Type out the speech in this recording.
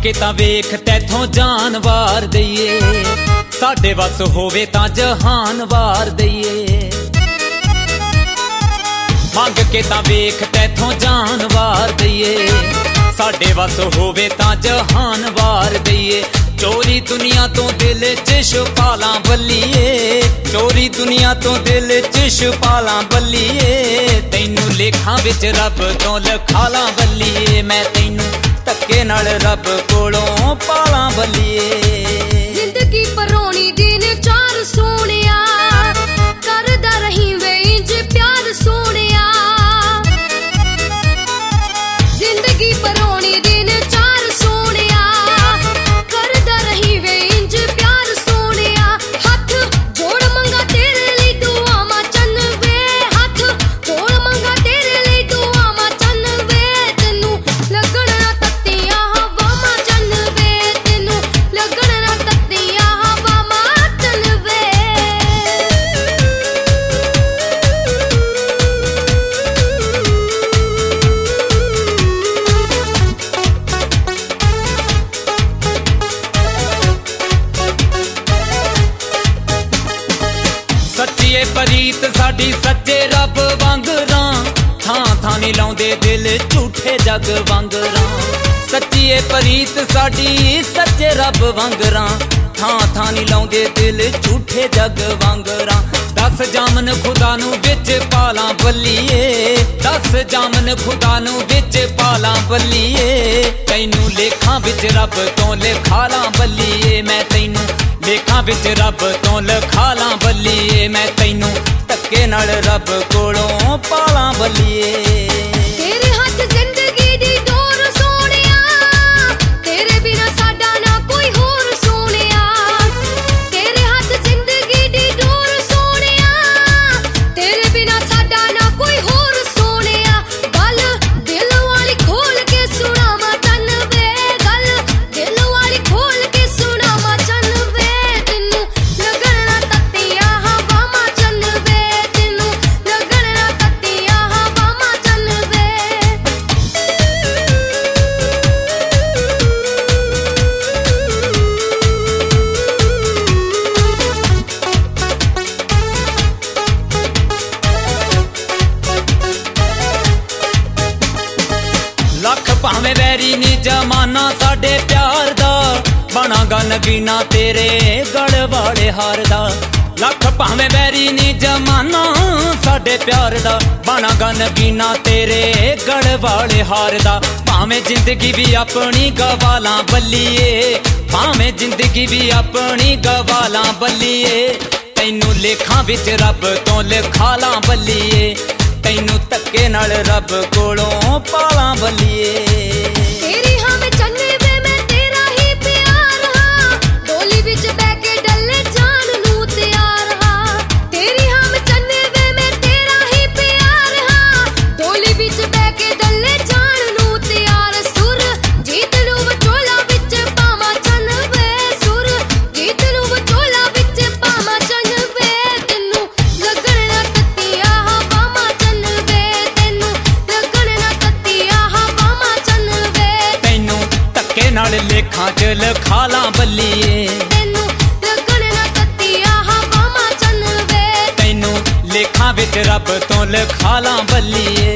के तां वेख तैथों जान वार दईए, साडे वस होवे तां जहान वार दईए। मंग के तां वेख तैथों जान वार दईए, साडे वस होवे तां जहान वार दईए। चोरी दुनिया तो दिल च छुपाला बल्लीए, चोरी दुनिया तो दिल च छुपाला बल्लीए। तैनू लेखां विच रब तो लखाला बल्लीए, मैं तैनू धक्के नाल रब कोलों पाला बल्लीए। जिंदगी परोनी दिन चार सोनिया, करदा रही वे इंज प्यार सोनिया। जिंदगी परोनी दिन चार सोनिया, करदा रही वे इंज प्यार सोनिया। हथ जोड़ मंगा तेरे लिए दुआ मा चन वे, हथ जोड़ मंगा तेरे लिए दुआ मा चन वे। तेनू लगन ना तत्तियां हवा मा चन वे, तेनू लगन ना तत्तियां हवा मा चन वे। सच्चीए परीत साडी सच्चे रब वांगरां, थां थां नी लाउंदे दिल झूठे जग वांगरां। सच्चीए परीत साडी सच्चे रब वांगरां, थां थां नी लाउंदे दिल झूठे जग वांगरां। 10 जामन खुदा नू विच पालां बल्लीए, 10 जामन खुदा नू विच पालां बल्लीए। तैनू लेखां विच रब तो लिखालां बल्लीए, मैं तैनू लेखां विच रब तो लखालां बल्लीए। मैं तैनू धक्के नाल रब कोलों पालां बल्लीए। तेरे हाथ जिंदगी दी डोर सोनिया, तेरे बिना साडा ना कोई होर सोनिया। तेरे हाथ जिंदगी दी डोर सोनिया, तेरे बिना साडा ना कोई होर सोनिया। गल दिल वाली खोल के सुनावा चन वे, गल दिल वाली खोल के सुनावा चन वे। तेनू लगन ना तत्तियां हवा मा चन वे, तेनू लगन ना तत्तियां हवा मा चन वे। लख भावें वैरी नी जमाना साडे प्यार दा, बनागा नगीना तेरे गल वाले हार दा। लख भावें वैरी नी जमाना साडे प्यार दा, बनागा नगीना तेरे गल वाले हार दा। भावें जिंदगी भी अपनी गवालां बल्लीए, भावें जिंदगी भी अपनी गवालां बल्लीए। तैनू लेखां विच रब तो लिखालां बल्लीए, तैनू धक्के नाल रब कोलों पालां बल्लीए। तेरी हाँ मैं चन्ने वे मैं तेरा ही प्यार हाँ, डोली विच बैठ के डले जान नू तैयार हाँ। तेरी हाँ मैं चन्ने वे मैं तेरा ही प्यार हाँ, डोली विच बैठ के डले जान नू तैयार। सुर जीत नू विचोला विच पावां चन वे, सुर जीत नू विचोला विच पावां चन वे। तेनू लगन ना तत्तियां हवा मा चन वे, तेनू लगन ना तत्तियां हवा मा चन वे। तैनू धक्के नाल लेखां च लखालां बल्लीए, तेनू लगन ना तत्तियां हवा मा चन वे। तैनू लेखां विच रब तो लखालां बल्लीए।